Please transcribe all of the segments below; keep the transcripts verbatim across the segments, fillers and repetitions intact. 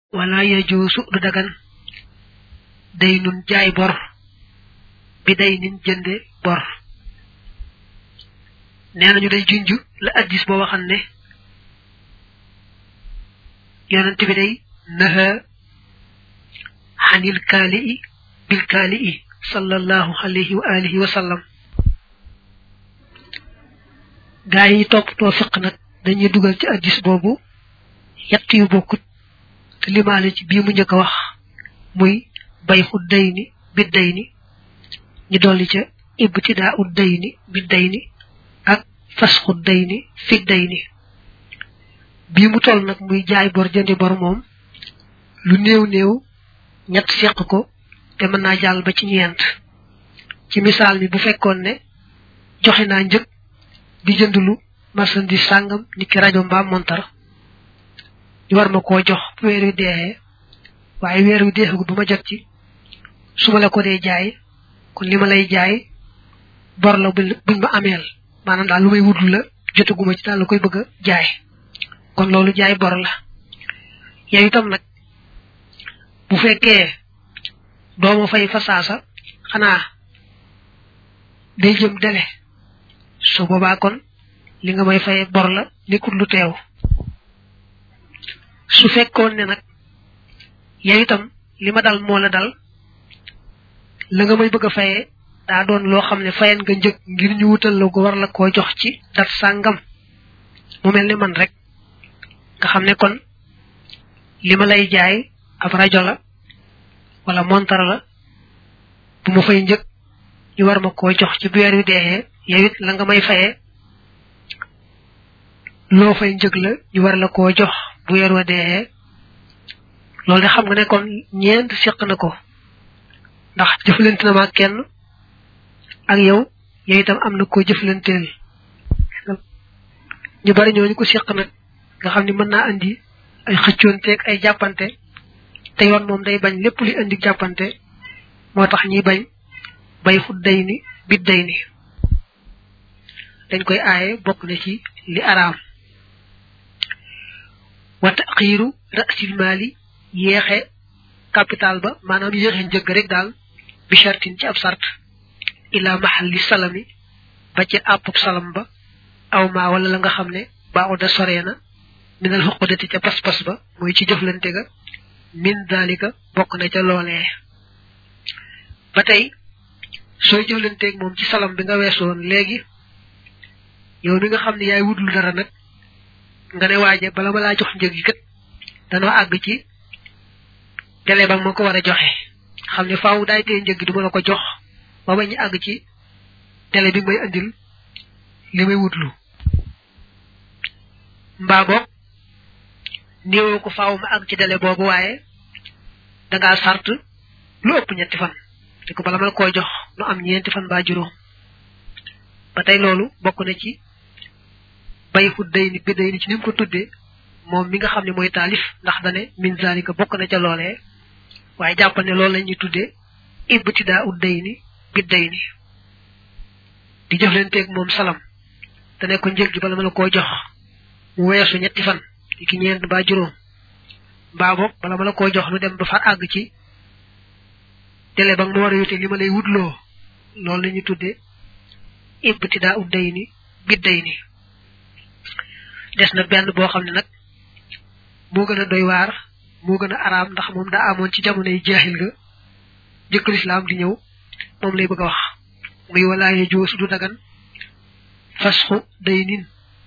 wala yajuusu du dagan daynun jaay bor bi daynin jënde bor nenañu day junju la hadith bo waxan ne yonent bi day naha hanil kali'i bil kali'i sallallahu alayhi wa alihi wa sallam gaay top to fiq nak dañuy duggal ci hadith bobu yatt yu bokut te limalé ci bi mu ñëk wax muy bay xuddayni bidayni ñi doli ci ibtida'u dayni bidayni ak fasxu dayni fi dayni bi mu tol nak muy jaay bor jëndi bor mom lu neew neew ñett séq ko te mën na jall ba ci ñent ci misal mi bu fekkon ne joxe na ñëk di jëndulu marchandise sangam niki radio mba montar ñu war ma ko jox wéru dé waye wéru dé gu buma jot ci suma la ko dé jaay kon lima lay jaay bor la buñ ma amel manam dal lu may wuddu la jotaguma ci dal koy bëgg jaay kon lolu jaay bor la yow itam nak bu fekke doomu fay fa saasa xana day jëm délé su boba kon li nga may fay bor la likul lu teew su fekkon ne nak yow itam lima dal mo la dal la nga may bëgg fayé da doon lo xamné fayen nga ñëk ngir ñu wutal la ko war la ko jox ci dat sangam mu melni man rek nga xamné kon lima lay jaay ab radio la wala montar la bu mu fay ñëk ñu war ma ko jox ci biir yu déxé yewit la nga may fayé lo fay ñëk la ñu war la ko jox bu yer wa déxé lolé xam nga né kon ñent séq na ko ndax jëflante na ma kenn ak yow yow itam am na ko jëflanteel ñu bari ñoo ñu ko séq nak nga xamni mën na andi ay xëccionté ak ay jappante té yoon mom day bañ lépp li andi jappante motax ñi bañ bay xuddayni bidayni dañ koy ayé bokk na ci li aram wa taqiru ra'sil mali yexé capital ba manam yexé jëg rek dal bi shartin ci ab sart ila mahalli salami ba ci apuk salam ba aw ma wala la nga xamne baaw da sorena min al huqudati ci pass pass ba moy ci jëflante ga min dalika bokk na ca lolé batay soy jëflante ak mom ci salam bi nga wesson légui yow mi nga xamne yaay wudul dara nak nga ne waaje bala ma la jox njëg yi kat dano ag ci télé ba mako wara joxe xamni faaw day té njëg duma la ko jox ba bañ ag ci télé bi may andil limay wutlu mbabo néwo ko faaw ma ag ci télé bobu waye da nga sart lu ëpp ñetti fan té ko bala ma ko jox lu am ñeenti fan ba juroom ba tay lolu bokku na ci bay xuddayni bidayni ci nim ko tuddé mom mi nga xamni moy talif ndax dané min zalika bokku na ca lolé waye jappal ne lolou lañuy tuddé ibtida'u dayni bidayni di jëflenté ak mom salam dané ko njëg gi bala ma la ko jox mu wessu ñetti fan ki ñent ba juroom babo bala ma la ko jox lu dem ba fa ag ci télé ba nga wara yuté lima lay wudlo lolou lañuy tuddé ibtida'u dayni bidayni des na benn bo xamni nak mo gëna doy war mo gëna aram ndax mom da amon ci jamono jahil ga jëk l'islam di ñew mom lay bëgg wax muy wala ya joos du dagan fasxu daynin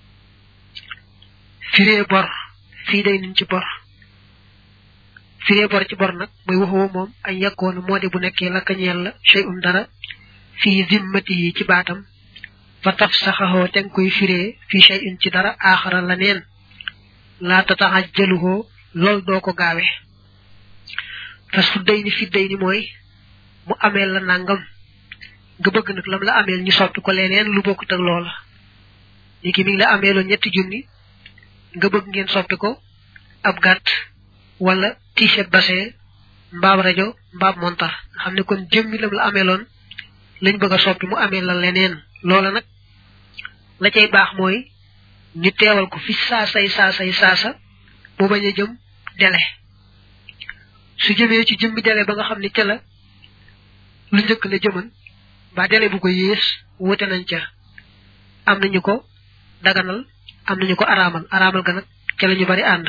firé bor fi daynin ci bor firé bor ci bor nak muy waxo mom ay yakkoon modi bu nekké la kañel la shay'un dara fi zimmati ci batam fa tafsaxahu ten koy firé fi shay'in ci dara akhara la neen la tatahajjaluhu lol do ko gaawé fasfu dayni fi dayni moy mu amel la nangam nga bëgg nak lam la amel ñu soppi ko leneen lu bokku tak lool niki mi la amelo ñetti junni nga bëgg ngeen soppi ko ab gatt wala t-shirt bassé mbab radio mbab montar xamne kon jëmmi lam la amelon lañ bëgg soppi mu amel la leneen loola nak la cey bax moy ñu téwal ko fi saasay saasay saasa bu baña jëm délé su jëmee ci jëmmi délai ba nga xam ne ca la lu njëkk la jëman ba délai bu ko yées wute nañ ca am nañu ko daganal am nañu ko araamal araamal ga nag ca la ñu bari ànd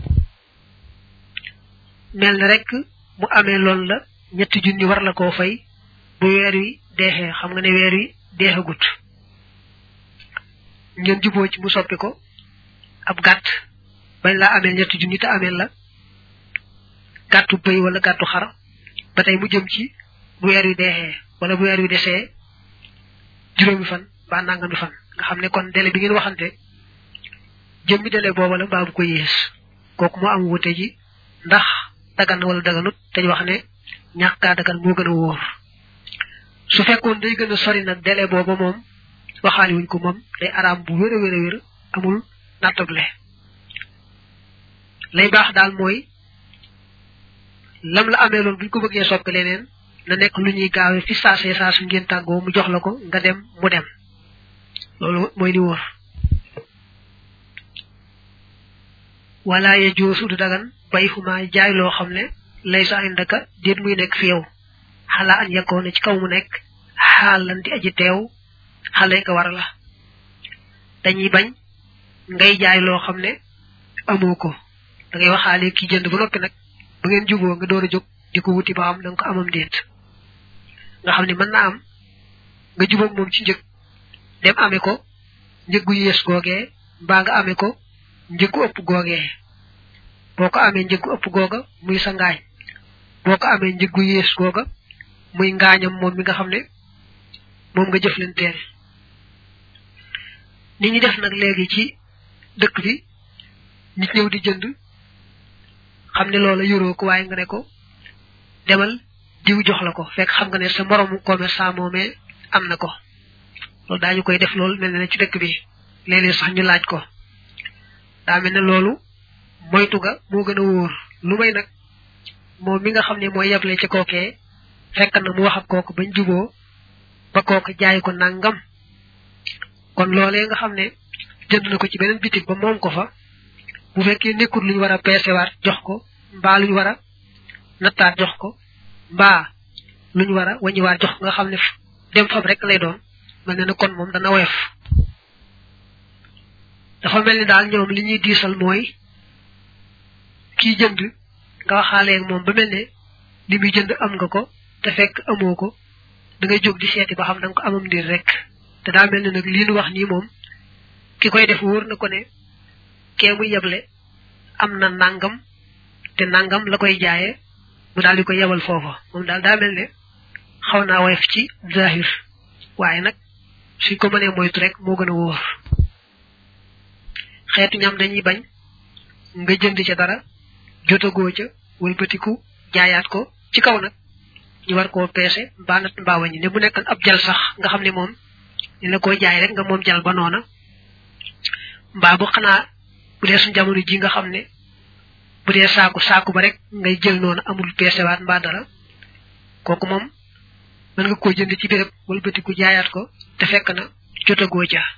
mel na rek mu amee loolu la ñetti junni war la koo fay bu weer wi deexee xam nga ne weer wi deexagut ngeen juboo ci mu soppi ko ab gàtt bañ laa ameel ñetti junni te ameel la gàttu bëy wala gàttu xar ba tey mu jëm ci bu weer wi deexee wala bu weer wi desee juróomi fan ba nangami fan nga xam ne kon délai bi ngeen waxante jëmmi délai booba la mbaa bu ko yées kooku moo am wute ji ndax dagan wala daganut te ñu wax ne ñàkkaa dagan moo gën a wóor su fekkoon day gën a sori nag délai booba moom waxaali wuñ ko moom day araam bu wér a wér a wér amul nattable lay baax daal mooy lam la amee loolu buñ ko bëggee soppi leneen na nekk lu ñuy gaawee fi saasee saasu ngeen tàggoo mu jox la ko nga dem mu dem loolu mooy li wóor wala ye joosu du dagan bay xuma jaay loo xam ne lay sa indaka déet muy nekk fi yow xalaa an yakkoo ne ci kaw mu nekk xaalan di aji teew xale ka war la dañuy bañ ngay jaay loo xam ne amoo ko da ngay waxaale ki jënd ba noppi nag ba ngeen juboo nga door a jóg di ko wuti ba xam da nga ko amam déet nga xam ne mën naa am nga jubóog moom ci njëg dem amee ko njëggu yées googee mbaa nga amee ko njëggu ëpp googee boo ko amee njëggu ëpp googa muy sa ngaañ boo ko amee njëggu yées googa muy ngaañam moom mi nga xam ne moom nga jëf leen teel nit ñi def nag léegi ci dëkk bi nit ñëw di jënd xam ne loola yoroo ko waaye nga ne ko demal diw jox la ko fekk xam nga ne sa moromu commerçant moomee am na ko loolu daañu koy def loolu mel ne ci dëkk bi léeg-léeg sax ñu laaj ko daa mel ne loolu moytu ga moo gën a wóor lu may nag moom mi nga xam ne mooy yeble ci kookee fekk na mu wax ak kooku bañ juboo ba kooku jaay ko nangam kon loolee nga xam ne jënd na ko ci beneen bitig ba moom ko fa bu fekkee nekkul luñu war a peesewaat jox ko mbaa luñu war a nattaat jox ko mbaa luñu war a waññiwaat jox nga xam ne dem fab rek lay doon mel ne ne kon moom dana woyof dafa mel ni daal ñoom li ñuy diisal mooy kii jënd nga waxaaleeg moom ba mel ne li muy jënd am nga ko te fekk amoo ko da ngay jóg di seeti ba xam da nga ko amam ndir rek te daa mel ne nag lii nu wax nii moom ki koy def wóor na ko ne kee muy yeble am na nangam te nangam la koy jaayee mu daal di ko yebal foofa moom daal daa mel ne xaw naa woyof ci zahir waaye nag suñ ko mënee moytu rek moo gën a wóor xeetu ñam dañuy bañ nga jënd ca dara jotagoo ca wëlbatiku jaayaat ko ci kaw nag ñu war koo peese mbaa nat mbaa wañi ne bu nekkan ab jal sax nga xam ne moom ni la koy jaay rek nga moom jal ba noona mbaa bu xanaa bu dee suñ jamono ji nga xam ne bu dee saaku saaku ba rek ngay jël noonu amul peesewaat mbaa dara kooku moom mën nga koo jënd ci béréb wëlbatiku jaayaat ko te fekk na jotagoo ca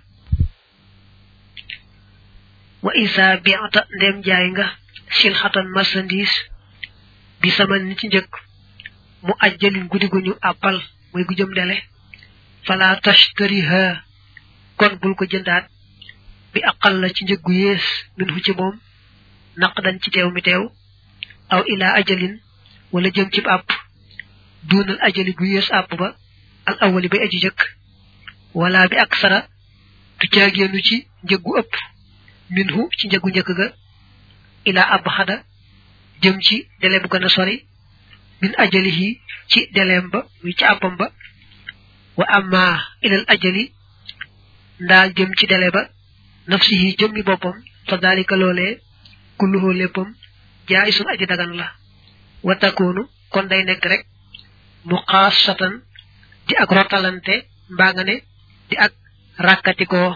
wa isa bi'ata ndem jaay nga silxatan marchandise bi sama ni ci njëkk mu ajjalin guddi gu ñu àppal muy gu jëm dele fala tashtariha kon bul ko jëndaat bi aqal la ci njëg gu yées min hu ci moom naqdan ci teew mi teew aw ila ajalin wala jëm ci àpp dunal ajali gu yées àpp ba al awali bay aji jëkk wala bi aksara tu caagéenu ci njëg gu ëpp minhu ci njëgu njëkk ga ila abxada jëm ci délai bu gën a sori min ajalihi ci délai ba muy ci àppam ba wa amma ilal ajali ndaal jëm ci délai ba nafsihi jëmmi boppam fa dalika loolee kulluhu léppam jaayisun aji dagan la wa takoonu kon day nekk rek muqaasatan di ak rotalante mbaa nga ne di ak ràkkatikoo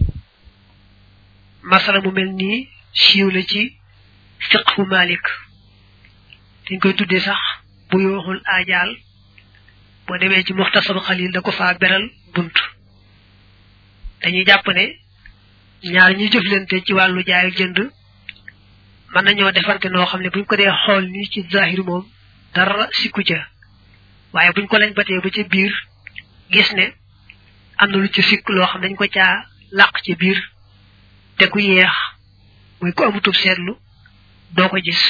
masala mu mel nii siiw la ci fiqhu malik dañ koy tuddee sax bu yooxul aajaal boo demee ci muxtasar xalil da ko faa beral bunt dañuy jàpp ne ñaar ñi jëflante ci wàllu jaay ak jënd man nañu defante no xamne buñ ko dé xol ni ci zahir mom dara sikku ca waye buñ ko lañ baté ba ci biir gis né amna lu ci sik lo xam dañ ko ca laq ci biir té ku yeex moy ko amutu sétlu do ko gis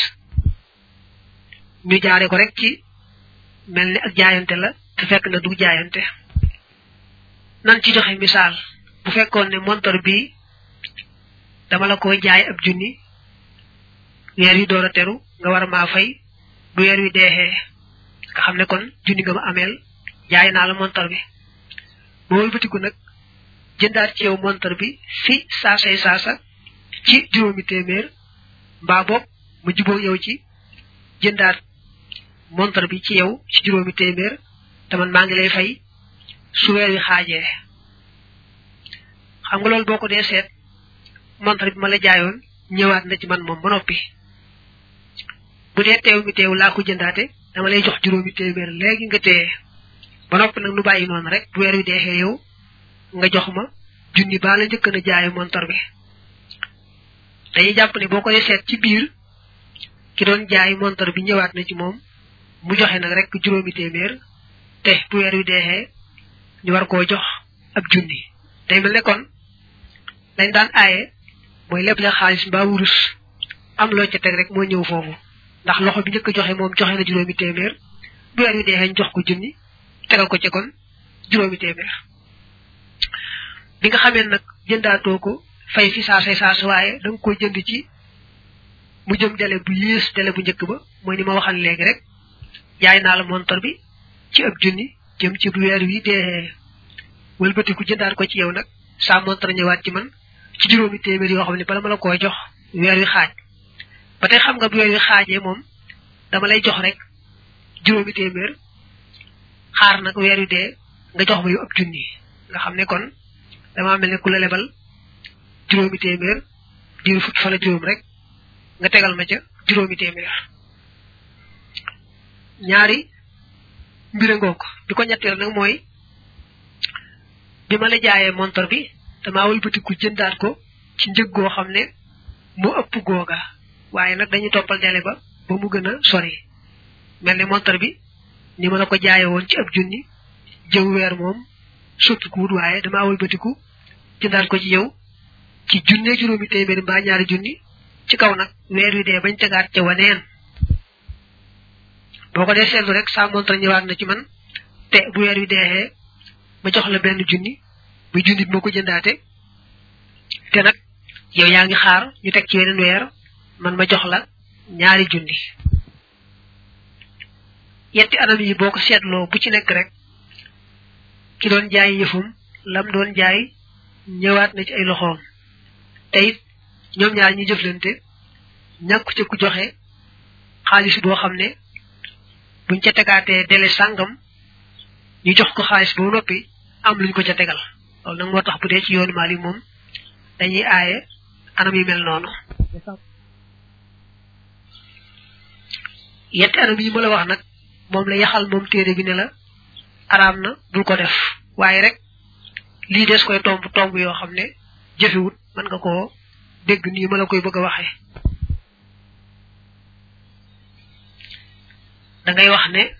ñu jaaré ko rek ci melni ak jaayante la te fekk na du jaayante nan ci joxe misal bu fekkon ne montor bi dama la ko jaay ab junni weer yi doora teru nga war ma fay bu weer wi déxé nga xamné kon junni nga ma amel jaay na la montor bi bo wëlbatiku nak jëndaat ci yow montor bi fi saasay saasa ci juróomi téeméer mbaa bopp mu juboo yow ci jëndaat montor bi ci yow ci juróomi téeméer te man maa ngi lay fay su weer wi xaajee xam nga loolu boo ko dee seet montor bi ma la jaayoon ñëwaat na ci man moom ba noppi bu dee teew mi teew laa ko jëndaate dama lay jox juróomi téeméer léegi nga téye ba noppi nag nu bàyyi noonu rek bu weer wi deexee yow nga jox ma junni baa la njëkk na jaaye montor bi dañuy jàpp ne boo ko dee seet ci biir ki doon jaay montor bi ñëwaat na ci moom mu joxe nag rek juróomi téeméer te bu weer wi deexee ñu war koo jox ab junni day mel ne kon dañ daan aaye mooy lépp la xaalis mbaa wurus am loo ca teg rek moo ñëw foofu ndax loxo bi njëkk joxe moom joxe na juróomi téeméer bu weer wi deexee ñu jox ko junni tegal ko ci kon juróomi téeméer bi nga xamee nag jëndaatoo ko fay fi saasay saas waaye da nga koy jënd ci mu jëm délai bu yées délai bu njëkk ba mooy ni ma waxal léegi rek jaay naa la montor bi ci ab junni jëm ci bu weer wi dee wëlbatiku jëndaat ko ci yow nag saa montor ñëwaat ci man ci juróomi téeméer yoo xam ne bala ma la koy jox weer wi xaaj ba tey xam nga bu weer wi xaajee moom dama lay jox rek juróomi téeméer xaar nag weer wi dee nga jox ma yu ab junni nga xam ne kon dama mel ne ku la lebal juróomi téeméer diiru fukki fan ak juróom rek nga tegal ma ca juróomi téeméer ñaari mbir ngok bi ko ñetteel nag mooy bi ma la jaayee montor bi dama wëlbatiku jëndaat ko ci njëg goo xam ne mu ëpp googa waaye nag dañuy toppal délai ba ba mu gën a sori mel ne montor bi ni ma la ko jaayee woon ci ab junni jëw weer moom soppi ko wut waaye dama wëlbatiku jëndaat ko ci yow ci junne juróomi téeméer mbaa ñaari junni ci kaw nag weer wi dee bañ tegaat ca waneen boo ko dee seetlu rek sa montre ñëwaat na ci man te bu weer wi deexee ma jox la benn junni muy junni bi ma ko jëndaate te nag yow yaa ngi xaar ñu teg ci weneen weer man ma jox la ñaari junni yetti anam yi boo ko seetloo bu ci nekk rek ki doon jaay yëfum lam doon jaay ñëwaat na ci ay loxoom te it ñoom ñaar ñi jëflante ñàkku ci ku joxe xaalis boo xam ne buñ ca tegaatee délai sàngam ñu jox ko xaalis ba noppi am luñ ko ca tegal loolu nag moo tax bu dee ci yoonu Maalik moom dañuy aaye anam yu mel noonu yetti anam yi ma la wax nag moom la yaxal moom téere bi ne la araam na bul ko def waaye rek lii des koy tomb tomb yoo xam ne jëfewut mën nga koo dégg nii ma la koy bëgg a waxee da ngay wax ne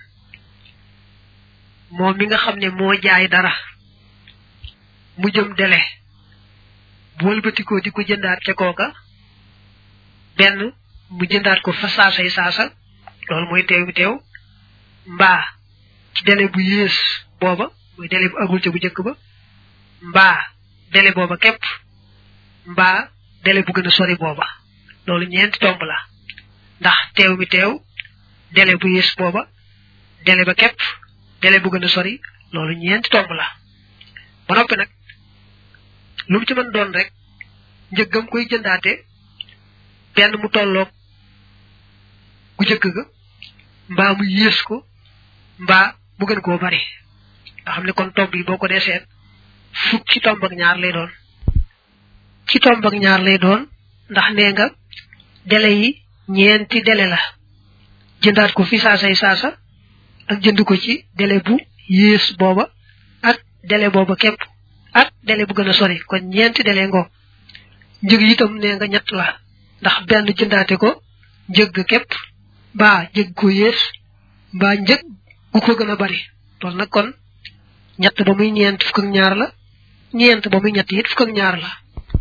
moom mi nga xam ne moo jaay dara mu jëm délai bu wëlbatikoo di ko jëndaat ca kooka benn mu jëndaat ko fa saasay saasa loolu mooy teew mi teew mbaa ci délai bu yées booba mooy délai bu agul ca bu njëkk ba mbaa délai booba képp mbaa délai bu gën a sori booba loolu ñeenti tomb la ndax teew mi teew délai bu yées booba délai ba képp délai bu gën a sori loolu ñeenti tomb la ba noppi nag lu mu ci mën doon rek njëggam koy jëndaate benn mu tolloog ku jëkk ga mbaa mu yées ko mbaa mu gën koo bari nga xam ne kon tomb yi boo ko dee seet fukki tomb ak ñaar lay doon ci tomb ak ñaar lay doon ndax nee nga délai yi ñeenti délai la jëndaat ko fi saasay saasa ak jënd ko ci délai bu yées booba ak délai booba képp ak délai bu gën a sori kon ñeenti délai ngoo njëg itam nee nga ñett la ndax benn jëndaate ko njëgg képp ba jëgg ko yees ba njëg gu ko gën a bari loolu nag kon ñett ba muy ñeent fukk ak ñaar la ñeent ba muy ñett it fukk ak ñaar la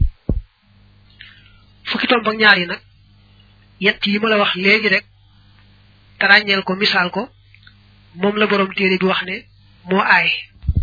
fukki tomb ak ñaar yi nag yett yi ma la wax léegi rek te ràññeel ko misaal ko moom la borom téere bi wax ne moo aay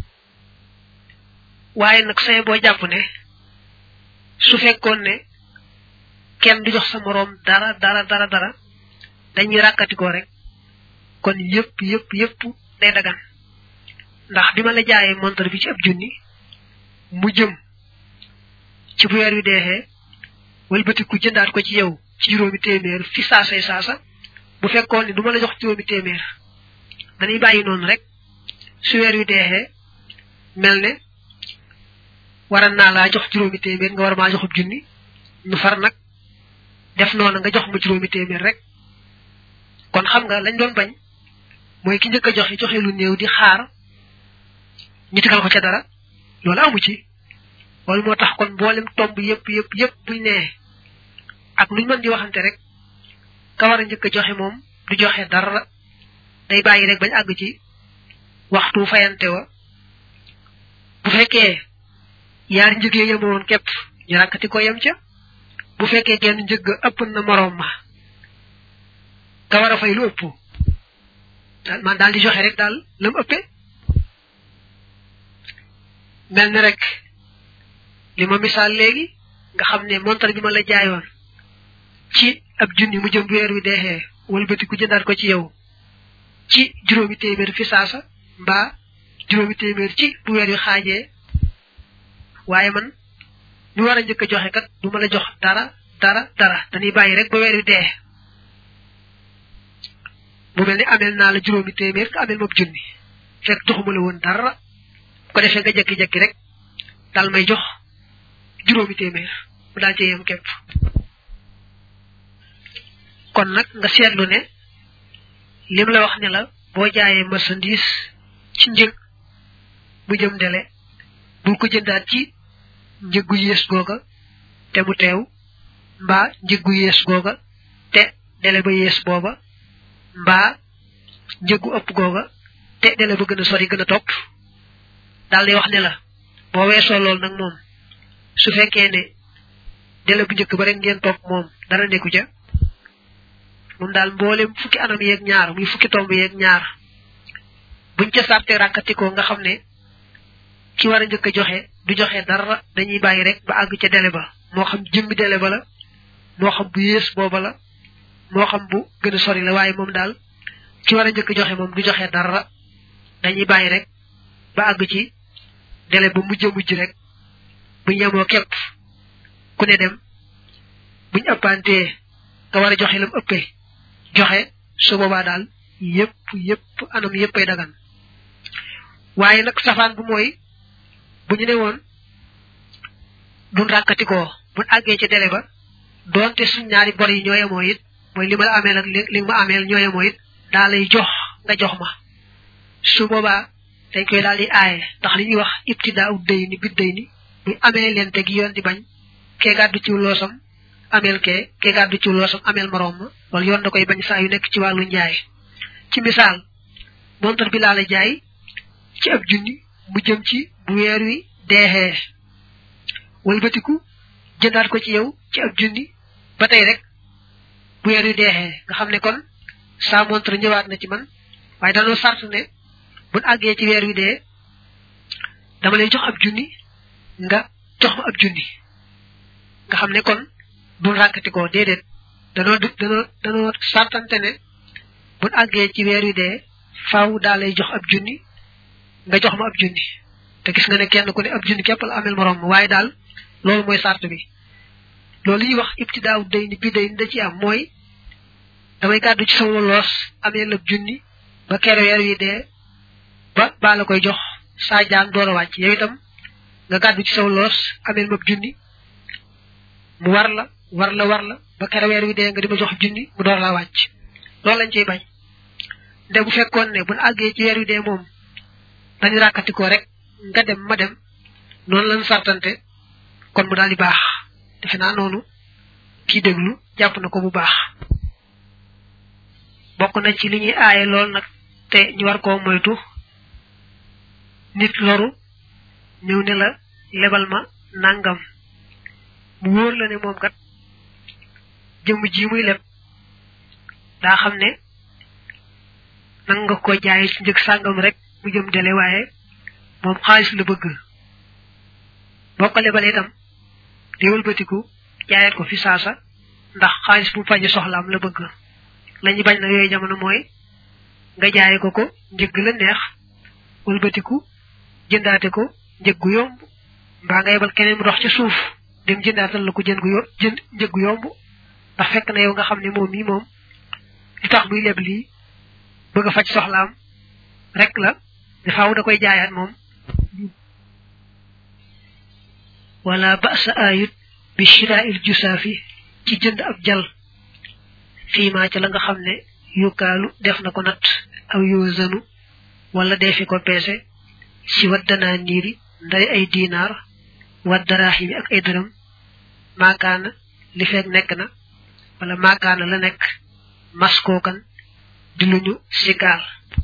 waaye nag say boo jàpp ne su fekkoon ne kenn du jox sa moroom dara dara dara dara dañuy ràkkati ko rek kon yëpp yëpp yëpp day dagan ndax bi ma la jaayee montre bi ci ab junni mu jëm ci bu weer wi deexee wëlbatiku jëndaat ko ci yow ci juróomi téeméer fi saasay saasa bu fekkoon ni du ma la jox juróomi téeméer dañuy bàyyi noonu rek su weer wi deexee mel ne waran naa laa jox juróomi téeméer nga war maa joxub junni nu far nag def noonu nga jox ma juróomi téeméer rek kon xam nga lañ doon bañ mooy ki njëkk a joxe joxe lu néew di xaar ñu tegal ko ca dara loolu amu ci loolu moo tax kon mboolem tomb yëpp yëpp yëpp buñ nee ak luñ mën di waxante rek ka war a njëkk a joxe moom du joxe dara day bàyyi rek bañ àgg ci waxtu fayante wa bu fekkee yaar njëg yi yemoon képp ñu ràkkati ko yem ca bu fekkee genn njëgg ëpp na moroom ma ka war a fay lu ëpp man daal di joxe rek daal lam ëppee mel ni rek li ma misaal léegi nga xam ne montar bi ma la jaayoon ci ab junni mu jëm bu weer wi deexee wëlbati ku jëndaat ko ci yow ci juróomi téeméer fi saasa mbaa juróomi téeméer ci bu weer wi xaajee waaye man ñu war a njëkk a joxe kat du ma la jox dara dara dara dañuy bàyyi rek ba weer wi dee mu mel ni amel naa la juróomi téeméer nga amel moom junni fekk joxuma la woon dara ko defee nga jekki-jekki rek dal may jox juróomi téeméer mu daal cee yem képp kon nag nga seetlu ne lim la wax ne la boo jaayee marchandise ci njëg bu jëm dele bul ko jëndaat ci njëggu yées googa te mu teew mbaa njëggu yées googa te dele ba yées booba mbaa njëggu ëpp googa te dele ba gën a sori gën a topp daal di wax ne la boo weesoo loolu nag moom su fekkee ne dele bu njëkk ba rek ngeen topp moom dara nekku ca moom daal mboolem fukki anam yeeg ñaar muy fukki tomb yeeg ñaar buñ ca sarte ràkkatikoo nga xam ne ki war a njëkk a joxe du joxe dara dañuy bàyyi rek ba àgg ca dele ba moo xam jëmmi dele ba la moo xam bu yées booba la moo xam bu gën a sori la waaye moom daal ki war a njëkk a joxe moom du joxe dara dañuy bàyyi rek ba àgg ci dele ba mujj a mujj rek buñ yemoo képp ku ne dem buñ ëppantee nga war a joxe lam ëppee joxe su boobaa daal yépp yépp anam yépp ay dagan waaye nag safaan bu mooy bu ñu ne woon duñ ràkkatikoo buñ àggee ci dele ba doonte suñ ñaari bor yi ñoo yemoo it mooy li ma la ameel ak li ma ameel ñoo yemoo it daa lay jox nga jox ma su boobaa dañ koy daal di aaye ndax li ñuy wax ibtidaa u day ni bid day ni muy amee leen te gi yoon di bañ kee gàddu ci loosam ameel kee kee gàddu ci loosam ameel moroom ma loolu yoon da koy bañ saa yu nekk ci wàllu njaay ci misaal montar bi laa la jaay ci ab junni mu jëm ci bu weer wi deexee wëlbatiku jëndaat ko ci yow ci ab junni ba tey rek bu weer wi deexee nga xam ne kon saa montre ñëwaat na ci man waaye dañoo sart ne buñ àggee ci weer wi dee dama lay jox ab junni nga jox ma ab junni nga xam ne kon duñ ràkkati ko déedéet danoo danoo danoo sartante ne buñ àggee ci weer wi dee faaw daa lay jox ab junni nga jox ma ab junni te gis nga ne kenn ku ne ab junni képp la amel morom waaye daal loolu mooy sart bi loolu li ñuy wax ibtidaaw day ni bi day ni da ci am mooy damay gàddu ci sama loos ameel ab junni ba kere weer wi dee ba baa la koy jox saa jaan door a wàcc yow itam nga gàddu ci sama loos ameel ma ab junni mu war la war la war la ba kere weer wi dee nga di ma jox junni mu door laa wàcc loolu lañ cey bañ nde bu fekkoon ne buñ àggee ci weer wi dee moom dañu ràkkatikoo rek nga dem ma dem noonu lañ sartante kon mu daal di baax defe naa noonu ki déglu jàpp na ko bu baax bokk na ci li ñuy aaye lool nag te ñu war koo moytu nit loru ñëw ne la lebal ma nangam mu wóor la ne moom kat jëmm ji muy leb daa xam ne nang nga ko jaay ci njëg sàngam rek mu jëm dele waaye moom xaalis la bëgg boo ko lebale itam di wëlbatiku jaayat ko fi saasa ndax xaalis bu faji soxlaam la bëgg lañu bañ na yooyu jamono mooy nga jaay ko ko njëg la neex wëlbatiku jëndaate ko njëg gu yomb mbaa nga yebal keneen mu dox ci suuf dem jëndaatal la ko jën gu yomb jënd njëg gu yomb ndax fekk na yow nga xam ne moom mii moom li tax muy leb lii bëgg a faj soxlaam rek la di faaw da koy jaayaat moom wala ba'sa ayut bi shira'il jusaafi ci jënd ab jal fii maa ci la nga xam ne yukaalu def na ko nat aw yuzanu wala defi ko peese ci waddana niiri ndari ay dinar waddarahimi ak ay dërëm maakaana li fekk nekk na wala maakaana la nekk maskookan di luñu sikaal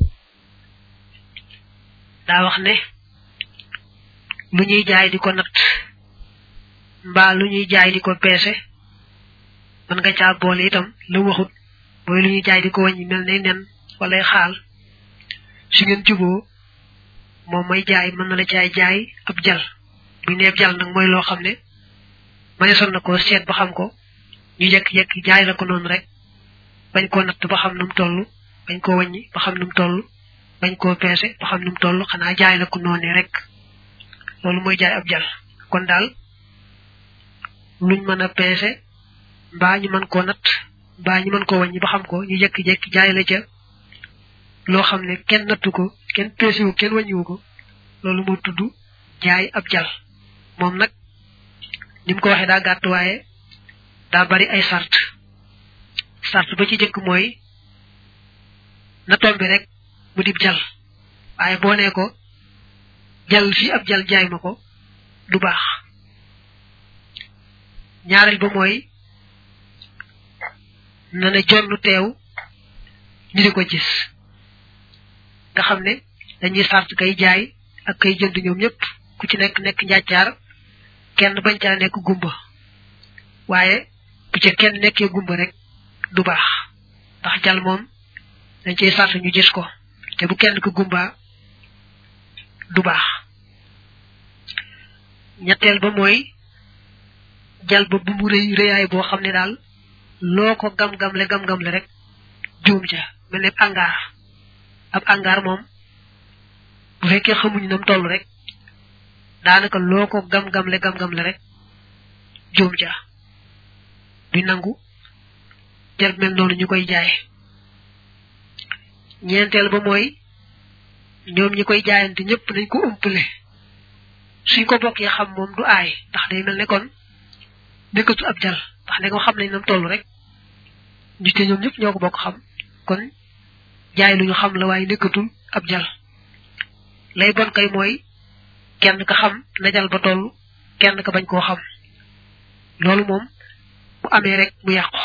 daa wax ne lu ñuy jaay di ko natt mbaa lu ñuy jaay di ko peese man nga caa boole itam la waxut mooy lu ñuy jaay di ko wàññi mel ne nen wala xaal su ngeen juboo moom may jaay mën na la caay jaay ab jal bu neeb jal nag mooy loo xam ne maneesoon na ko seet ba xam ko ñu jekki-jekki jaay la ko noonu rek bañ koo natt ba xam nu mu toll bañ koo wàññi ba xam nu mu toll bañ koo peese ba xam nu mu toll xanaa jaay la ko noonu rek loolu mooy jaay ab jal kon daal luñ mën a peese mbaa ñu mën koo natt mbaa ñu mën koo wàññi ba xam ko ñu jekki-jekki jaay la ca loo xam ne kenn nattu ko kenn peesewu kenn wàññiwu ko loolu moo tudd jaay ab jal moom nag ni mu ko waxee daa gàtt waaye daa bari ay sart sart ba ci jëkk mooy na tombi rek mu dib jal waaye boo nee ko jal fi ab jal jaay ma ko du baax ñaareel ba mooy na ne jonn teew ñu di ko gis nga xam ne dañuy sart kay jaay ak kay jënd ñoom ñëpp ku ci nekk nekk njàccaar kenn bañ caa nekk gumba waaye bu ca kenn nekkee gumba rek du baax ndax jal moom dañ cey sart ñu gis ko te bu kenn ko gumba du baax ñetteel ba mooy jal ba bu mu rëy rëyaay boo xam ne daal loo ko gam-gamle gam-gamle rek juum ca mel ne angaar ab angaar moom bu fekkee xamuñ nam toll rek daanaka loo ko gam-gamle gam-gamle rek juum ca du nangu jal mel noonu ñu koy jaay ñeenteel ba mooy ñoom ñi koy jaayante ñëpp nañ ko umpale suñ ko bokkee xam moom du aay ndax day mel ne kon nekkatu ab jal ndax ne ko xam nañ nam toll rek ñu te ñoom ñëpp ñoo ko bokk xam kon jaay lu ñu xam la waaye nekkatul ab jal lay bon kay mooy kenn ka xam na jal ba toll kenn ka bañ koo xam loolu moom bu amee rek mu yàqu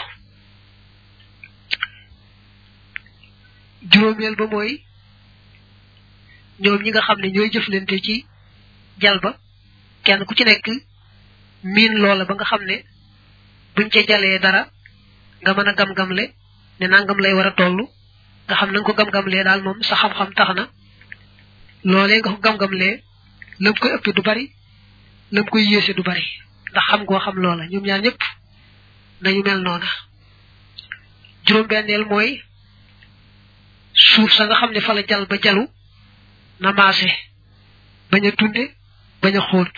juróomeel ba mooy ñoom ñi nga xam ne ñooy jëflante ci jal ba kenn ku ci nekk miin loola ba nga xam ne buñ ca jalee dara nga mën a gam-gamle ne nangam lay war a toll nga xam na nga ko gam-gamlee daal moom sa xam-xam tax na loolee nga ko gam-gamlee lam koy ëpp du bari lam koy yéese du bari ndax xam ngoo xam loola ñoom ñaar ñëpp nañu mel noona juróom-benneel mooy suuf sa nga xam ne fa la jal ba jalu na maase bañ a tunde bañ a xóot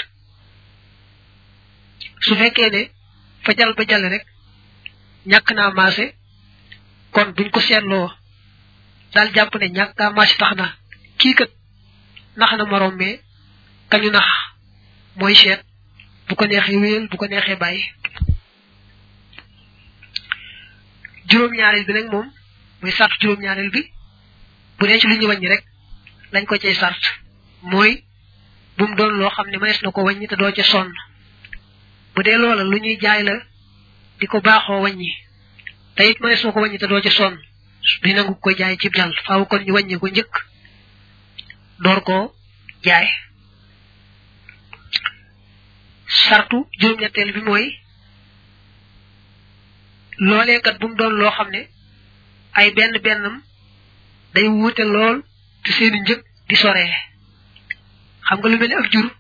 su fekkee ne fa jal ba jale rek ñàkk naa maase kon buñ ko seetloo daal jàpp ne ñàkk naa maase tax na kii kat nax na morom mais kañu nax mooy seet bu ko neexee wéyal bu ko neexee bàyyi juróom-ñaareel bi nag moom muy sart juróom-ñaareel bi bu dee ci lu ñu wàññi rek lañ ko cay sart mooy bu mu doon loo xam ne mënees na ko wàññi te doo ca sonn bu dee loola lu ñuy jaay la di ko baaxoo wàññi te it mënees na ko wàññi te doo ci sonn di nangu ko jaay ci jàll faaw kon ñu wàññi ko njëkk door ko jaay sartu juróom-ñetteel bi mooy loolee kat bu mu doon loo xam ne ay benn bennam day wuute lool te seeni njëg di soree xam nga lu mel ni ak jur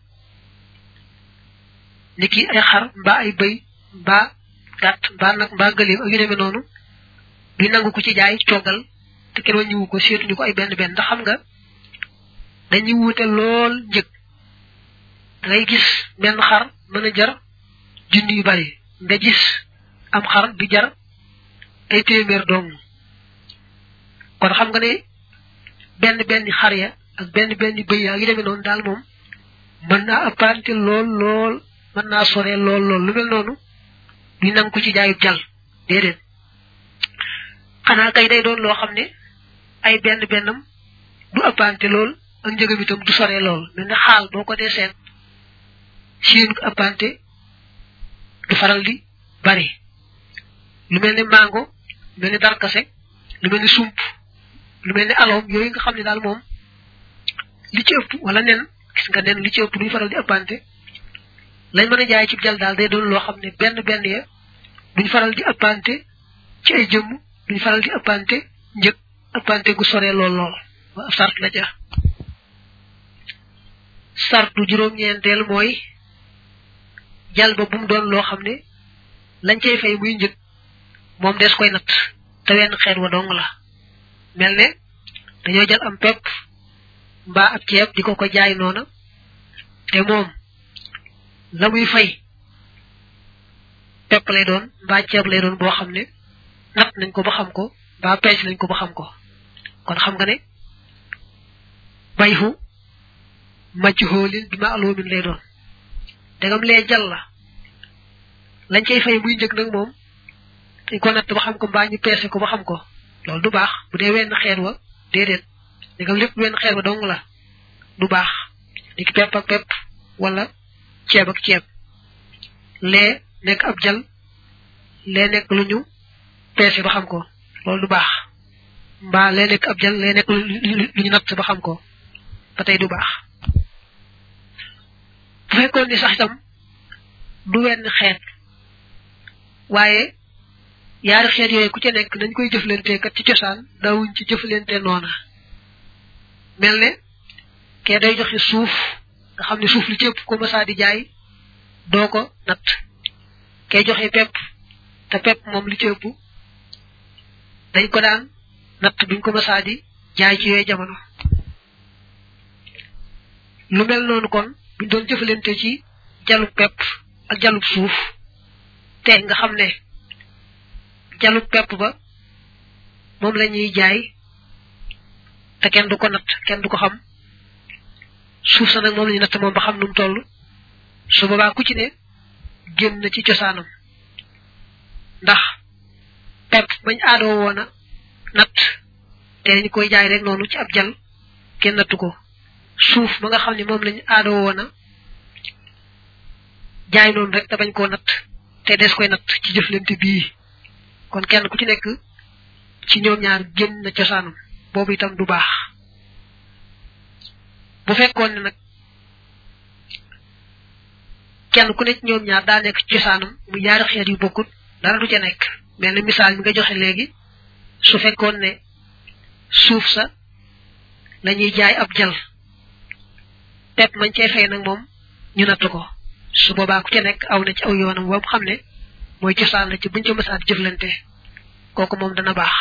ni ki ay xar mbaa ay bëy mbaa gàtt mbaa nag mbaa gëléem ak yu demee noonu du nangu ko ci jaay toggal te kenn wàññiwu ko seetuñu ko ay benn benn ndax xam nga dañuy wuute lool njëg dangay gis benn xar mën a jar junni yu bari nga gis am xar di jar ay téeméer dong kon xam nga ne benn benn xar ya ak benn benn bëy ya yi demee noonu daal moom mën naa apparente lool lool mën naa sore lool lool lu mel noonu du nangu ko ci jaayub jàll déedéet xanaa kay day doon loo xam ne ay benn bennam du apparente lool ak njëgam itam du sore lool mel ne xaal boo ko dee seet seen ko apparente du faral di bari lu mel ne mango lu mel ne darkase lu mel ne sump lu mel ne aloom yooyu nga xam ne daal moom li ci ëpp wala nen gis nga nen li ci ëpp duñ faral di ëppante lañ mën a jaay ci jàll daal day doon loo xam ne benn benn ya duñ faral di ëppante ci ay jëmm duñ faral di ëppante njëg ëppante gu sore lool lool wa sart la ja sartu juróom-ñeenteel mooy jàll ba bu mu doon loo xam ne lañ cay fay muy njëg moom des koy natt te wenn xeet wa dong la mel ne dañoo jël am pepp mbaa ab ceeb di ko ko jaay noona te moom la muy fay pepp lay doon mbaa ceeb lay doon boo xam ne natt nañ ko ba xam ko mbaa pees nañ ko ba xam ko kon xam nga ne bayhu majhoolin bi ma'lumin lay doon dagam lee jàll la lañ cay fay muy njëg nag moom dañ ko natt ba xam ko mbaa ñu peese ko ba xam ko loolu du baax bu dee wenn xeet wa déedéet dagam lépp wenn xeet wa dong la du baax ni ki pepp ak pepp wala ceeb ak ceeb lee nekk ab jal lee nekk lu ñu peese ba xam ko loolu du baax mbaa lee nekk ab jal lee nekk lu ñu natt ba xam ko ba tey du baax bu fekkoon ni sax itam du wenn xeet waaye yaari xeet yooyu ku ca nekk nañ koy jëflante kat ci cosaan daawuñ ci jëflante noona mel ne kee day joxe suuf nga xam ne suuf li ci ëpp ko mësaa di jaay doo ko natt kee joxe pepp te pepp moom li ci ëpp dañ ko daan natt duñ ko mësaa di jaay ci yooyu jamono lu mel noonu kon buñ doon jëflante ci jalub pepp ak jalub suuf te nga xam ne jalub pepp ba moom la ñuy jaay te kenn du ko natt kenn du ko xam suuf sa nag moom la ñuy natt moom ba xam nu mu toll su boobaa ku ci ne génn na ci cosaanam ndax pepp bañ aadoo woon a natt te dañu koy jaay rek noonu ci ab jal kenn nattu ko suuf ba nga xam ne moom lañu aadoo woon a jaay noonu rek te bañ koo natt te des koy natt ci jëflante bii kon kenn ku ci nekk ci ñoom ñaar génn na cosaanam boobu itam du baax bu fekkoon ne nag kenn ku nekk ñoom ñaar daa nekk ci cosaanam mu ñaari xeet yu bokkut dara du ca nekk mel ne misaal mi nga joxe léegi su fekkoon ne suuf sa lañuy jaay ab jal pepp mañ cay fay nag moom ñu natt ko su boobaa ku ca nekk aw na ci aw yoonam boobu xam ne mooy cosaan la ci buñ ca mësaat jëflante kooku moom dana baax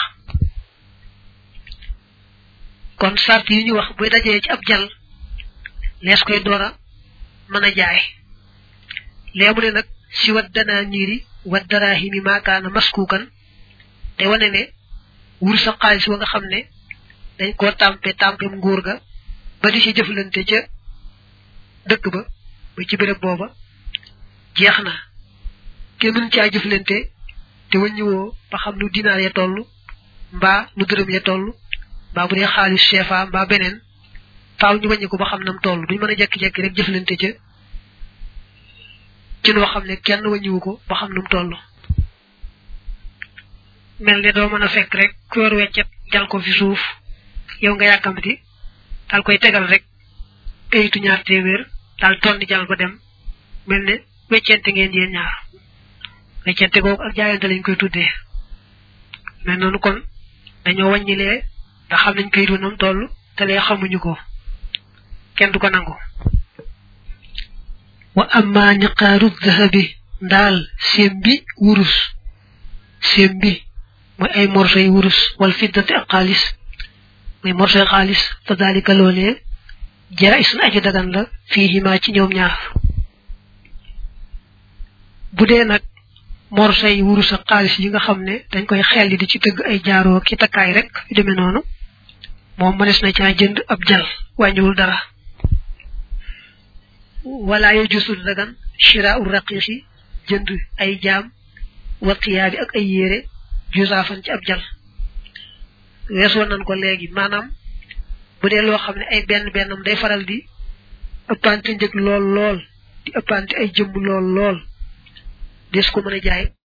kon sart yi ñu wax buy dajee ci ab jal lees koy door a mën a jaay léemu ne nag si wat danaa niiri wat daraahimi maakaana maskuukan te wane ne wur sa xaalis wa nga xam ne dañ koo tàmpe tàmpem nguur ga ba di ci jëflante ca dëkk ba ba ci béréb booba jeex na kenn mën caa jëflante te wëññiwoo ba xam nu dinaar ya toll mbaa nu dërëm ya toll mbaa bu dee xaalis CFA mbaa beneen faaw ñu wàññi ko ba xam nam toll duñ mën a jekki-jekki rek jëflante ca ci noo xam ne kenn wàññiwu ko ba xam num toll mel ne doo mën a fekk rek ku yor weccet jal ko fi suuf yow nga yàkkamti dal koy tegal rek kayitu ñaar téeméer dal tonni jal ba dem mel ne weccente ngeen yéen ñaar weccente googu ak jaayante lañ koy tuddee mais noonu kon dañoo wàññilee da xam nañ kayitu nam toll te lee xamuñu ko kenn du ko nangu wa amma niqaaru dhahabi ndaal sembi wurus sembi mooy ay morsoy wurus wal fiddati ak xaalis mooy morsoy xaalis fa dalika loolee jara isun aji dagan la fiihima ci ñoom ñaar bu dee nag morsoy wurus ak xaalis yi nga xam ne dañ koy xel di ci tëgg ay jaaroo ki takkaay rek yu demee noonu moom mënees na caa jënd ab jal wàññiwul dara wala yajusul dagan shiraa'u raqiqi jënd ay jaam wa tiyaabi ak ay yére jusaafan ci ab jal weesoo nan ko léegi maanaam bu dee loo xam ne ay benn bennam day faral di ëppante njëg lool lool di ëppante ay jëmm lool lool des ko mën a jaay